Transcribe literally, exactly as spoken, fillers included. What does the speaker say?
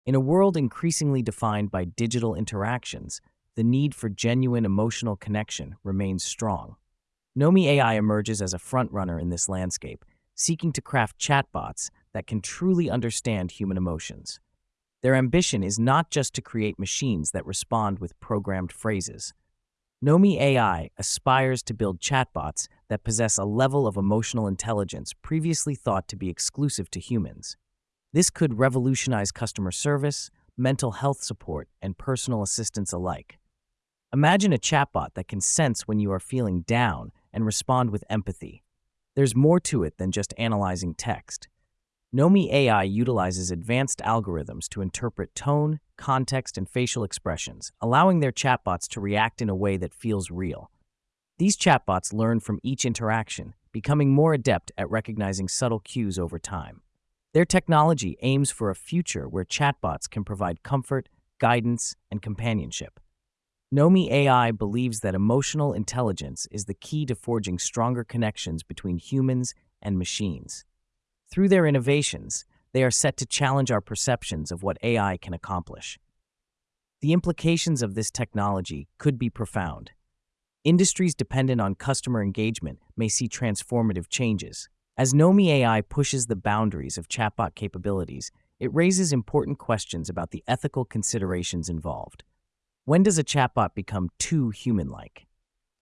In a world increasingly defined by digital interactions, the need for genuine emotional connection remains strong. Nomi A I emerges as a frontrunner in this landscape, seeking to craft chatbots that can truly understand human emotions. Their ambition is not just to create machines that respond with programmed phrases. Nomi A I aspires to build chatbots that possess a level of emotional intelligence previously thought to be exclusive to humans. This could revolutionize customer service, mental health support, and personal assistance alike. Imagine a chatbot that can sense when you are feeling down and respond with empathy. There's more to it than just analyzing text. Nomi A I utilizes advanced algorithms to interpret tone, context, and facial expressions, allowing their chatbots to react in a way that feels real. These chatbots learn from each interaction, becoming more adept at recognizing subtle cues over time. Their technology aims for a future where chatbots can provide comfort, guidance, and companionship. Nomi A I believes that emotional intelligence is the key to forging stronger connections between humans and machines. Through their innovations, they are set to challenge our perceptions of what A I can accomplish. The implications of this technology could be profound. Industries dependent on customer engagement may see transformative changes. As Nomi A I pushes the boundaries of chatbot capabilities, it raises important questions about the ethical considerations involved. When does a chatbot become too human-like?